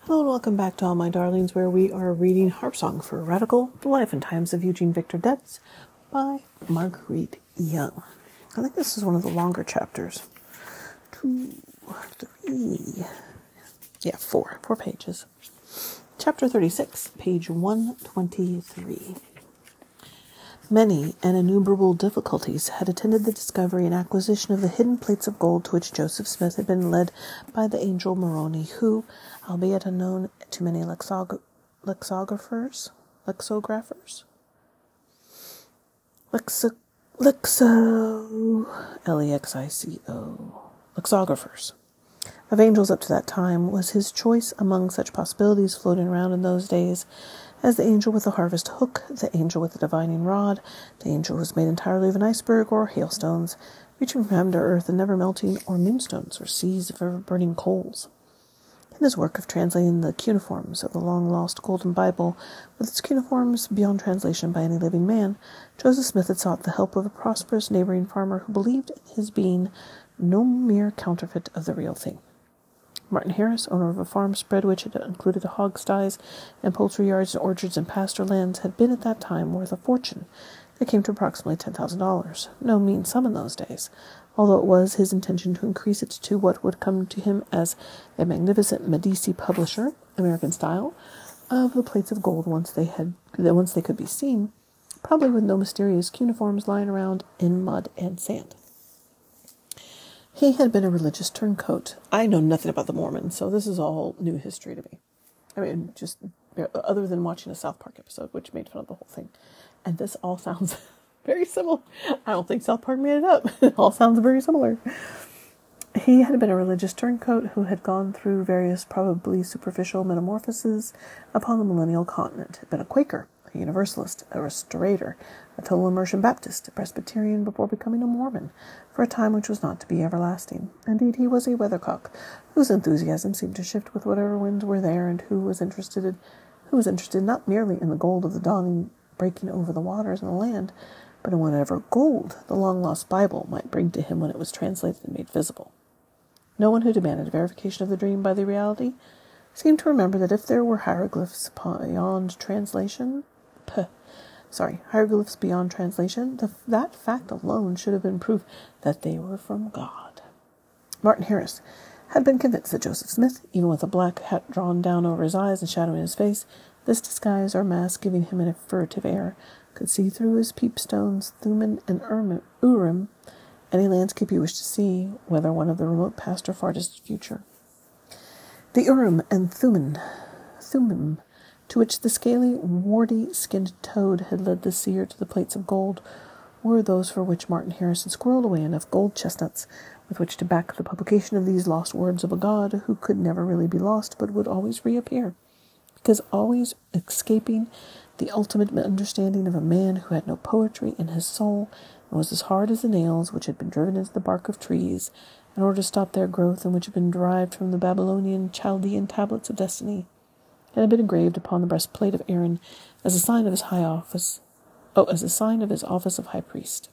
Hello and welcome back to All My Darlings, where we are reading Harp Song for Radical, The Life and Times of Eugene Victor Debs by Marguerite Young. I think this is one of the longer chapters. 4 pages. Chapter 36, page 123. Many and innumerable difficulties had attended the discovery and acquisition of the hidden plates of gold to which Joseph Smith had been led by the angel Moroni, who, albeit unknown to many lexicographers, of angels up to that time, was his choice among such possibilities floating around in those days as the angel with the harvest hook, the angel with the divining rod, the angel who was made entirely of an iceberg or hailstones, reaching from heaven to earth and never melting, or moonstones or seas of ever-burning coals. In his work of translating the cuneiforms of the long-lost Golden Bible, with its cuneiforms beyond translation by any living man, Joseph Smith had sought the help of a prosperous neighboring farmer who believed in his being no mere counterfeit of the real thing. Martin Harris, owner of a farm spread which had included hog-sties and poultry yards and orchards and pasture lands, had been at that time worth a fortune that came to approximately $10,000, no mean sum in those days, although it was his intention to increase it to what would come to him as a magnificent Medici publisher, American style, of the plates of gold once they could be seen, probably with no mysterious cuneiforms lying around in mud and sand. He had been a religious turncoat. I know nothing about the Mormons, so this is all new history to me. I mean, just other than watching a South Park episode, which made fun of the whole thing. And this all sounds very similar. I don't think South Park made it up. It all sounds very similar. He had been a religious turncoat who had gone through various probably superficial metamorphoses upon the millennial continent, had been a Quaker, a Universalist, a Restorator, a total immersion Baptist, a Presbyterian before becoming a Mormon, for a time which was not to be everlasting. Indeed, he was a weathercock, whose enthusiasm seemed to shift with whatever winds were there, and who was interested not merely in the gold of the dawning breaking over the waters and the land, but in whatever gold the long-lost Bible might bring to him when it was translated and made visible. No one who demanded verification of the dream by the reality seemed to remember that if there were hieroglyphs beyond translation, that fact alone should have been proof that they were from God. Martin Harris had been convinced that Joseph Smith, even with a black hat drawn down over his eyes and shadowing his face, this disguise or mask giving him a furtive air, could see through his peepstones, Thummim and Urim, any landscape he wished to see, whether one of the remote past or far distant future. The Urim and Thummim, to which the scaly, warty-skinned toad had led the seer to the plates of gold, were those for which Martin Harris had squirreled away enough gold chestnuts with which to back the publication of these lost words of a God who could never really be lost but would always reappear, because always escaping the ultimate understanding of a man who had no poetry in his soul and was as hard as the nails which had been driven into the bark of trees in order to stop their growth, and which had been derived from the Babylonian Chaldean tablets of destiny, and had been engraved upon the breastplate of Aaron as a sign of his office of high priest.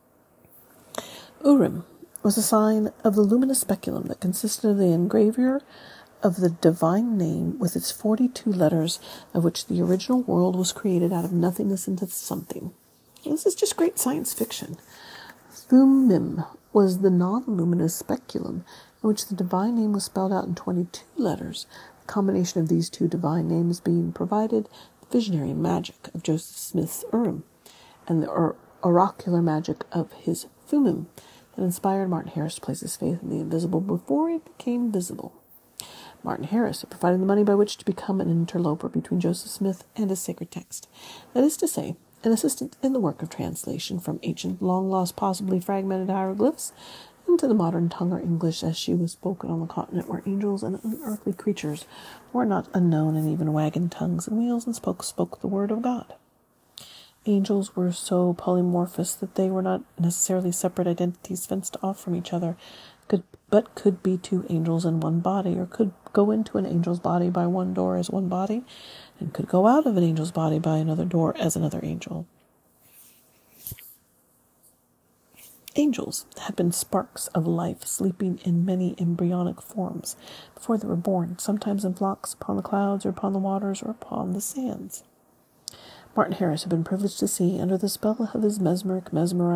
Urim was a sign of the luminous speculum that consisted of the engravure of the divine name with its 42 letters, of which the original world was created out of nothingness into something. This is just great science fiction. Thummim was the non-luminous speculum in which the divine name was spelled out in 22 letters, the combination of these two divine names being provided the visionary magic of Joseph Smith's Urim, and the oracular magic of his Thummim that inspired Martin Harris to place his faith in the invisible before it became visible. Martin Harris had provided the money by which to become an interloper between Joseph Smith and his sacred text, that is to say, an assistant in the work of translation from ancient, long-lost, possibly fragmented hieroglyphs into the modern tongue or English as she was spoken on the continent where angels and unearthly creatures were not unknown, and even wagon tongues and wheels and spokes spoke the word of God. Angels were so polymorphous that they were not necessarily separate entities fenced off from each other, but could be two angels in one body, or could go into an angel's body by one door as one body, and could go out of an angel's body by another door as another angel. Angels had been sparks of life sleeping in many embryonic forms before they were born, sometimes in flocks upon the clouds or upon the waters or upon the sands. Martin Harris had been privileged to see, under the spell of his mesmerized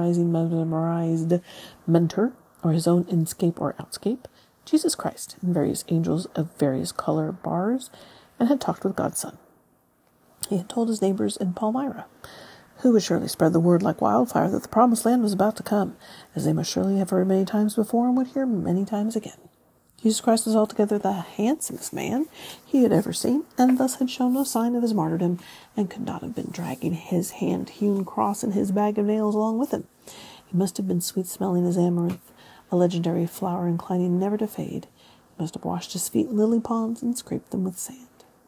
mentor, or his own inscape or outscape, Jesus Christ and various angels of various color bars, and had talked with God's Son. He had told his neighbors in Palmyra, who would surely spread the word like wildfire, that the promised land was about to come, as they must surely have heard many times before and would hear many times again. Jesus Christ was altogether the handsomest man he had ever seen, and thus had shown no sign of his martyrdom, and could not have been dragging his hand-hewn cross and his bag of nails along with him. He must have been sweet-smelling as amaranth, a legendary flower inclining never to fade. He must have washed his feet in lily ponds and scraped them with sand.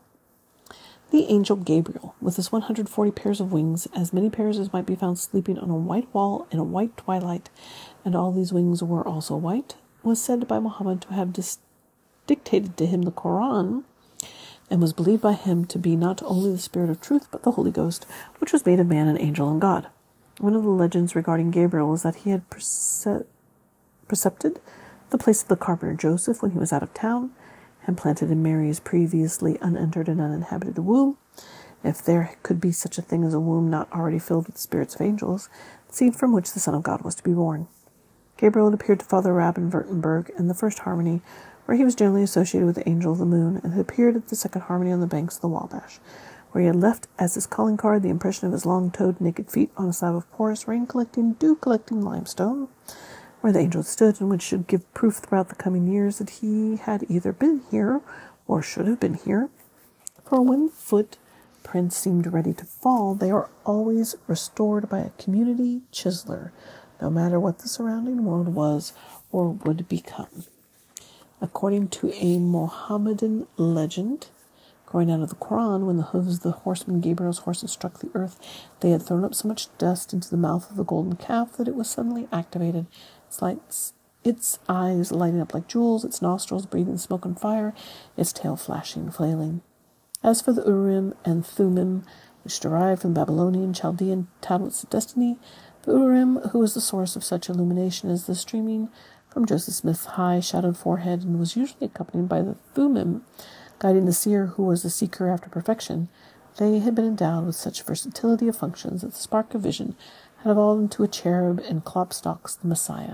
The angel Gabriel, with his 140 pairs of wings, as many pairs as might be found sleeping on a white wall in a white twilight, and all these wings were also white, was said by Muhammad to have dictated to him the Quran, and was believed by him to be not only the Spirit of Truth, but the Holy Ghost, which was made of man, an angel, and God. One of the legends regarding Gabriel is that he had precepted the place of the carpenter Joseph when he was out of town, and planted in Mary's previously unentered and uninhabited womb, if there could be such a thing as a womb not already filled with the spirits of angels, the seed from which the Son of God was to be born. Gabriel had appeared to Father Rabin Württemberg in the first harmony, where he was generally associated with the angel of the moon, and had appeared at the second harmony on the banks of the Wabash, where he had left as his calling card the impression of his long-toed naked feet on a slab of porous dew-collecting limestone, where the angel stood, and which should give proof throughout the coming years that he had either been here or should have been here. For when footprints seemed ready to fall, they are always restored by a community chiseler, no matter what the surrounding world was or would become. According to a Mohammedan legend, growing out of the Quran, when the hooves of the horseman Gabriel's horses struck the earth, they had thrown up so much dust into the mouth of the golden calf that it was suddenly activated. Its eyes lighting up like jewels, its nostrils breathing smoke and fire, its tail flashing, flailing. As for the Urim and Thummim, which derived from Babylonian, Chaldean tablets of destiny, the Urim, who was the source of such illumination as the streaming from Joseph Smith's high shadowed forehead, and was usually accompanied by the Thummim, guiding the seer who was the seeker after perfection, they had been endowed with such versatility of functions that the spark of vision had evolved into a cherub and Klopstock's the Messiah.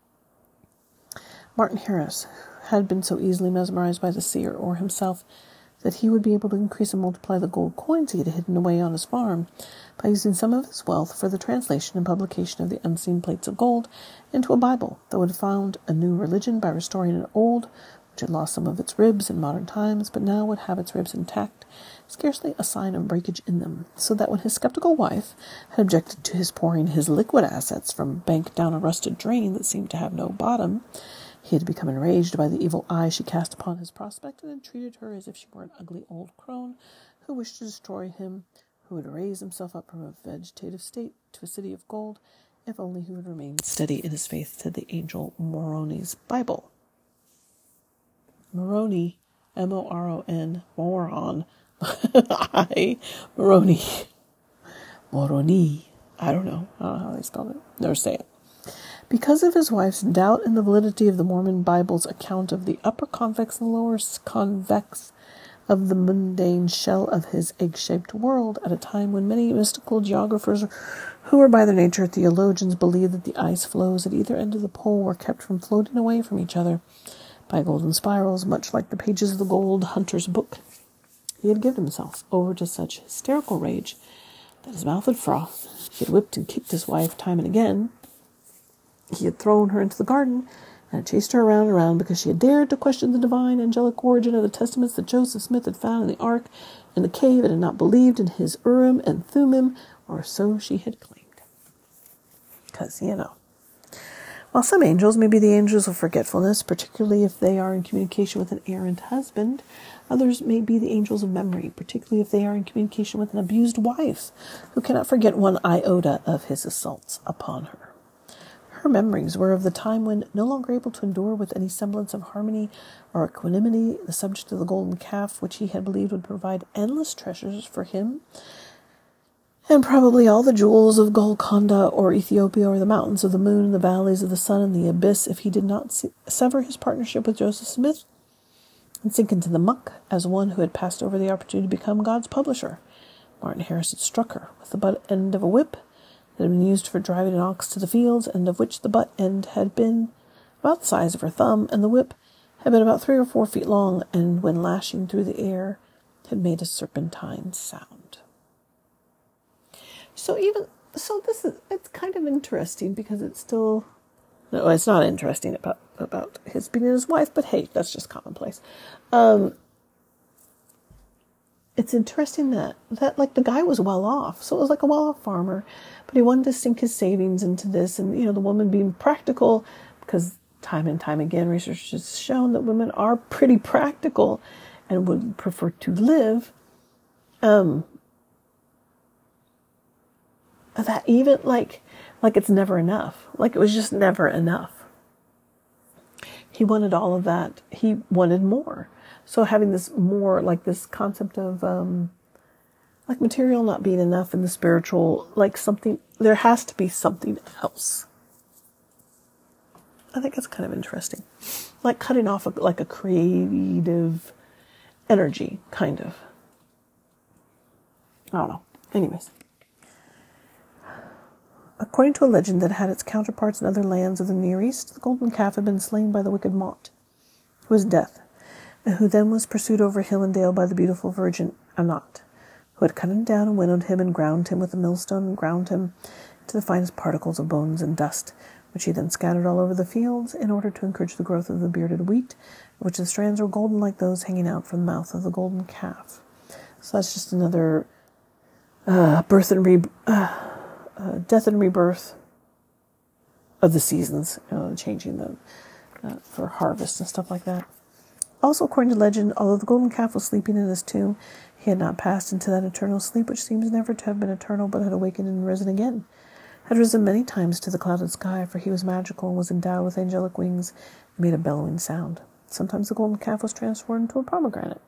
Martin Harris had been so easily mesmerized by the seer or himself that he would be able to increase and multiply the gold coins he had hidden away on his farm by using some of his wealth for the translation and publication of the unseen plates of gold into a Bible that would have found a new religion by restoring an old, which had lost some of its ribs in modern times, but now would have its ribs intact, scarcely a sign of breakage in them, so that when his skeptical wife had objected to his pouring his liquid assets from a bank down a rusted drain that seemed to have no bottom, he had become enraged by the evil eye she cast upon his prospect, and had treated her as if she were an ugly old crone who wished to destroy him, who would raise himself up from a vegetative state to a city of gold, if only he would remain steady in his faith to the angel Moroni's Bible. Moroni, M-O-R-O-N, moron. Moroni. I don't know how they spelled it. Never say it. Because of his wife's doubt in the validity of the Mormon Bible's account of the upper convex and lower convex of the mundane shell of his egg-shaped world, at a time when many mystical geographers who were by their nature theologians believed that the ice flows at either end of the pole were kept from floating away from each other by golden spirals, much like the pages of the Gold Hunter's book, he had given himself over to such hysterical rage that his mouth had frothed. He had whipped and kicked his wife time and again. He had thrown her into the garden and had chased her around and around because she had dared to question the divine angelic origin of the testaments that Joseph Smith had found in the ark in the cave, and had not believed in his Urim and Thummim, or so she had claimed. Because, while some angels may be the angels of forgetfulness, particularly if they are in communication with an errant husband, others may be the angels of memory, particularly if they are in communication with an abused wife, who cannot forget one iota of his assaults upon her. Her memories were of the time when, no longer able to endure with any semblance of harmony or equanimity the subject of the golden calf, which he had believed would provide endless treasures for him And probably all the jewels of Golconda or Ethiopia or the mountains of the moon and the valleys of the sun and the abyss, if he did not sever his partnership with Joseph Smith and sink into the muck as one who had passed over the opportunity to become God's publisher. Martin Harris had struck her with the butt end of a whip that had been used for driving an ox to the fields, and of which the butt end had been about the size of her thumb, and the whip had been about 3 or 4 feet long, and when lashing through the air had made a serpentine sound. It's kind of interesting because it's still, no, it's not interesting about his beating his wife, but hey, that's just commonplace. It's interesting that like the guy was well off, so it was like a well-off farmer, but he wanted to sink his savings into this, and the woman being practical, because time and time again research has shown that women are pretty practical and would prefer to live. That even like it's never enough. Like it was just never enough. He wanted all of that. He wanted more. So having this more, like this concept of like material not being enough and the spiritual, like something, there has to be something else. I think it's kind of interesting. Like cutting off like a creative energy, kind of. I don't know. Anyways. According to a legend that had its counterparts in other lands of the Near East, the golden calf had been slain by the wicked Mot, who was Death, and who then was pursued over hill and dale by the beautiful virgin Anat, who had cut him down and winnowed him and ground him with a millstone and ground him to the finest particles of bones and dust, which he then scattered all over the fields in order to encourage the growth of the bearded wheat, of which the strands were golden like those hanging out from the mouth of the golden calf. So that's just another death and rebirth of the seasons, changing them for harvest and stuff like that. Also, according to legend, although the golden calf was sleeping in his tomb, he had not passed into that eternal sleep which seems never to have been eternal, but had awakened and risen again. Had risen many times to the clouded sky, for he was magical and was endowed with angelic wings and made a bellowing sound. Sometimes the golden calf was transformed into a pomegranate.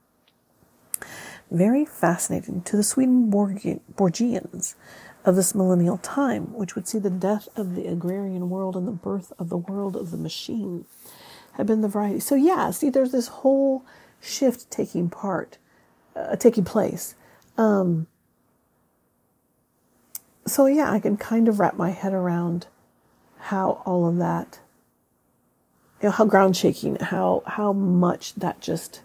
Very fascinating to the Swedenborgians of this millennial time, which would see the death of the agrarian world and the birth of the world of the machine, had been the variety. So yeah, see, there's this whole shift taking place. So yeah, I can kind of wrap my head around how all of that, how ground shaking, how much that just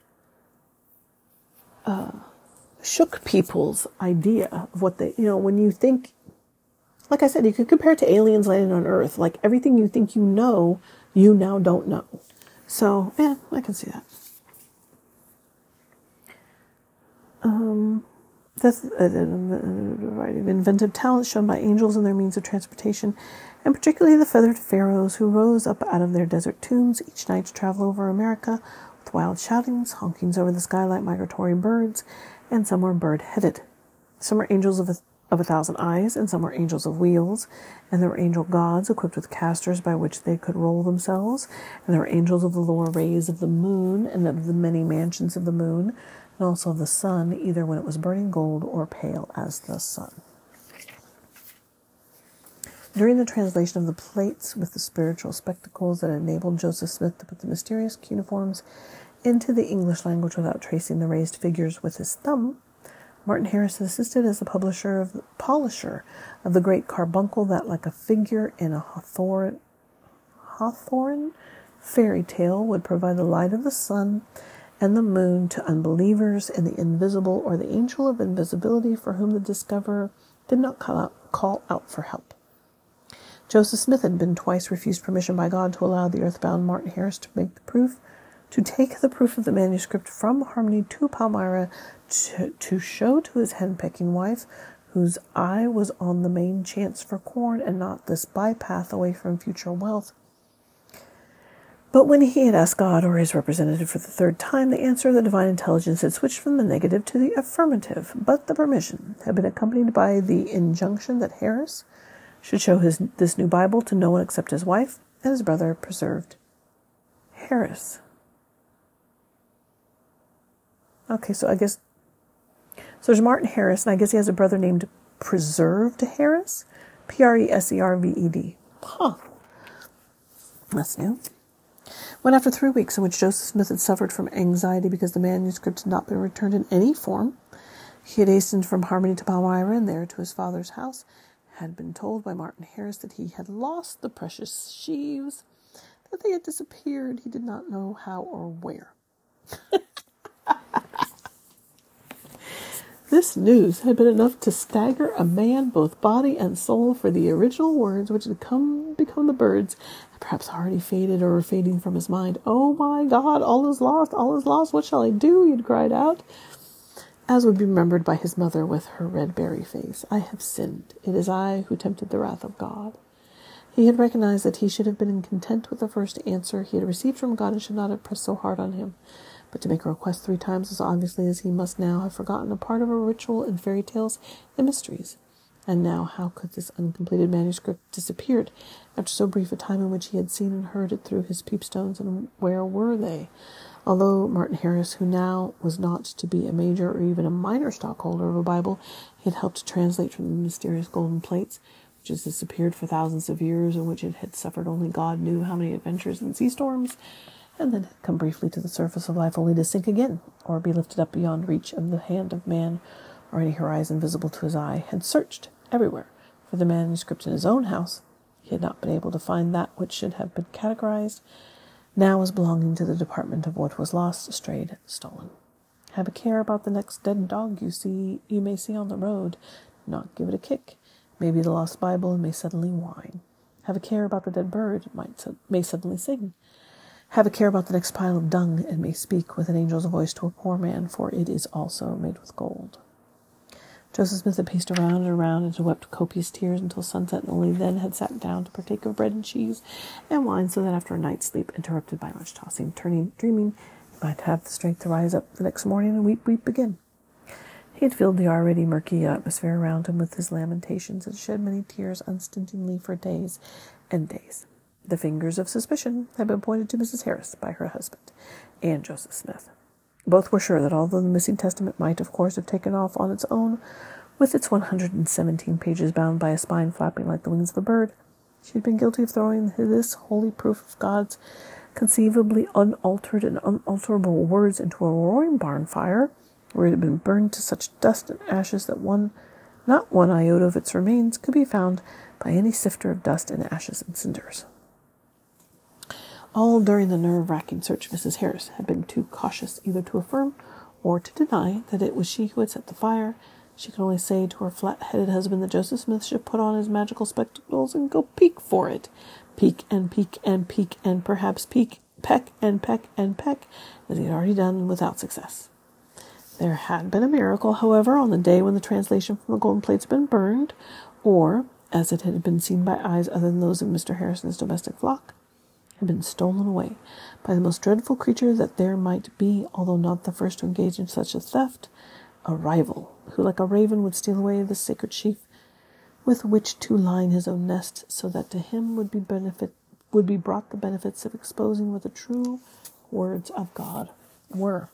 shook people's idea of what they, when you think, like I said, you could compare it to aliens landing on Earth. Like everything you think you know, you now don't know. So, yeah, I can see that. That's inventive talents shown by angels and their means of transportation, and particularly the feathered pharaohs who rose up out of their desert tombs each night to travel over America with wild shoutings, honkings over the sky like migratory birds, and some were bird-headed. Some were angels of 1,000 eyes, and some were angels of wheels, and there were angel gods equipped with casters by which they could roll themselves, and there were angels of the lower rays of the moon, and of the many mansions of the moon, and also of the sun, either when it was burning gold or pale as the sun. During the translation of the plates with the spiritual spectacles that enabled Joseph Smith to put the mysterious cuneiforms into the English language without tracing the raised figures with his thumb, Martin Harris assisted as the polisher of the great carbuncle that, like a figure in a Hawthorne fairy tale, would provide the light of the sun and the moon to unbelievers, and the invisible or the angel of invisibility for whom the discoverer did not call out for help. Joseph Smith had been twice refused permission by God to allow the earthbound Martin Harris to take the proof of the manuscript from Harmony to Palmyra to show to his henpecking wife, whose eye was on the main chance for corn and not this bypath away from future wealth. But when he had asked God or his representative for the third time, the answer of the divine intelligence had switched from the negative to the affirmative, but the permission had been accompanied by the injunction that Harris should show this new Bible to no one except his wife, and his brother preserved Harris. Okay, so So there's Martin Harris, and I guess he has a brother named Preserved Harris. Preserved. Huh. That's new. When after 3 weeks in which Joseph Smith had suffered from anxiety because the manuscript had not been returned in any form, he had hastened from Harmony to Palmyra and there to his father's house, had been told by Martin Harris that he had lost the precious sheaves, that they had disappeared, he did not know how or where. This news had been enough to stagger a man both body and soul, for the original words which had become the birds had perhaps already faded or were fading from his mind. "Oh my God, all is lost, what shall I do?" he had cried out, as would be remembered by his mother with her red berry face. "I have sinned. It is I who tempted the wrath of God." He had recognized that he should have been content with the first answer he had received from God and should not have pressed so hard on him. But to make a request 3 times as obviously as he must now have forgotten a part of a ritual in fairy tales and mysteries. And now how could this uncompleted manuscript disappeared after so brief a time in which he had seen and heard it through his peepstones, and where were they? Although Martin Harris, who now was not to be a major or even a minor stockholder of a Bible, he had helped to translate from the mysterious golden plates, which had disappeared for thousands of years, and which it had suffered only God knew how many adventures and sea storms, and then had come briefly to the surface of life only to sink again, or be lifted up beyond reach of the hand of man, or any horizon visible to his eye, had searched everywhere for the manuscript in his own house. He had not been able to find that which should have been categorized, now as belonging to the department of what was lost, strayed, stolen. Have a care about the next dead dog you may see on the road. Do not give it a kick. Maybe the lost Bible and may suddenly whine. Have a care about the dead bird, may suddenly sing. Have a care about the next pile of dung, and may speak with an angel's voice to a poor man, for it is also made with gold. Joseph Smith had paced around and around and had wept copious tears until sunset, and only then had sat down to partake of bread and cheese and wine, so that after a night's sleep, interrupted by much tossing, turning, dreaming, he might have the strength to rise up the next morning and weep again. He had filled the already murky atmosphere around him with his lamentations, and shed many tears unstintingly for days and days. The fingers of suspicion had been pointed to Mrs. Harris by her husband and Joseph Smith. Both were sure that although the missing testament might, of course, have taken off on its own, with its 117 pages bound by a spine flapping like the wings of a bird, she had been guilty of throwing this holy proof of God's conceivably unaltered and unalterable words into a roaring barn fire, where it had been burned to such dust and ashes that not one iota of its remains could be found by any sifter of dust and ashes and cinders. All during the nerve-wracking search, Mrs. Harris had been too cautious either to affirm or to deny that it was she who had set the fire. She could only say to her flat-headed husband that Joseph Smith should put on his magical spectacles and go peek for it. Peek and peek and peek and perhaps peek, peck and peck and peck, as he had already done without success. There had been a miracle, however, on the day when the translation from the golden plates had been burned, or, as it had been seen by eyes other than those of Mr. Harrison's domestic flock, had been stolen away by the most dreadful creature that there might be, although not the first to engage in such a theft, a rival, who like a raven would steal away the sacred sheaf with which to line his own nest, so that to him would be brought the benefits of exposing what the true words of God were.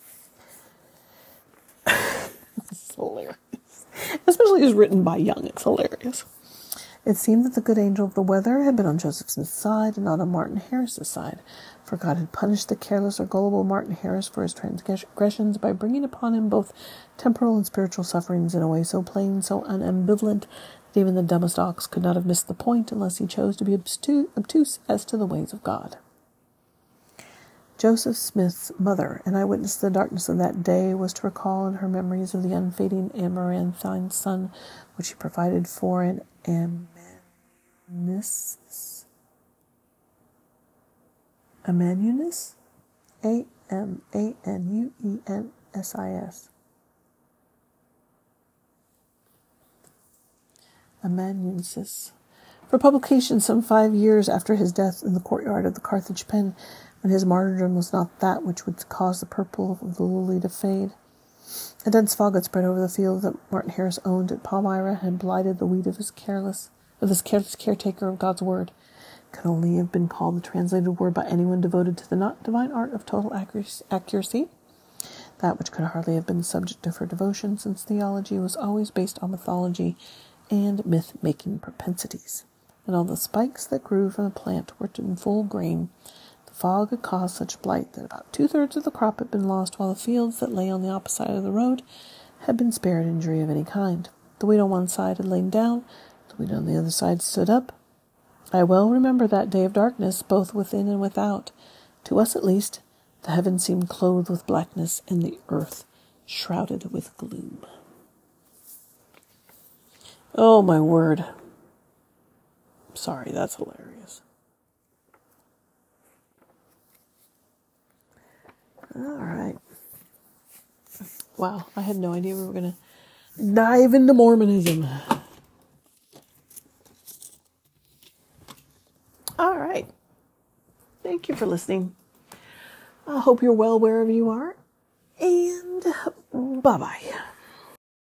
This is hilarious. Especially as written by Young, it's hilarious. It seemed that the good angel of the weather had been on Joseph Smith's side and not on Martin Harris's side, for God had punished the careless or gullible Martin Harris for his transgressions by bringing upon him both temporal and spiritual sufferings in a way so plain, so unambivalent, that even the dumbest ox could not have missed the point unless he chose to be obtuse as to the ways of God. Joseph Smith's mother, an eyewitness to the darkness of that day, was to recall in her memories of the unfading amaranthine sun which he provided for an Amanuensis? Amanuensis? Amanuensis. For publication some 5 years after his death in the courtyard of the Carthage pen, when his martyrdom was not that which would cause the purple of the lily to fade. A dense fog had spread over the field that Martin Harris owned at Palmyra, and had blighted the wheat of this careless caretaker of God's word. It could only have been called the translated word by anyone devoted to the not divine art of total accuracy. that which could hardly have been the subject of her devotion, since theology was always based on mythology and myth-making propensities. And all the spikes that grew from the plant were in full grain. The fog had caused such blight that about 2/3 of the crop had been lost, while the fields that lay on the opposite side of the road had been spared injury of any kind. The wheat on one side had lain down, the wheat on the other side stood up. I well remember that day of darkness, both within and without. To us, at least, the heavens seemed clothed with blackness, and the earth shrouded with gloom. Oh, my word. Sorry, that's hilarious. All right. Wow, I had no idea we were going to dive into Mormonism. All right. Thank you for listening. I hope you're well wherever you are. And bye-bye.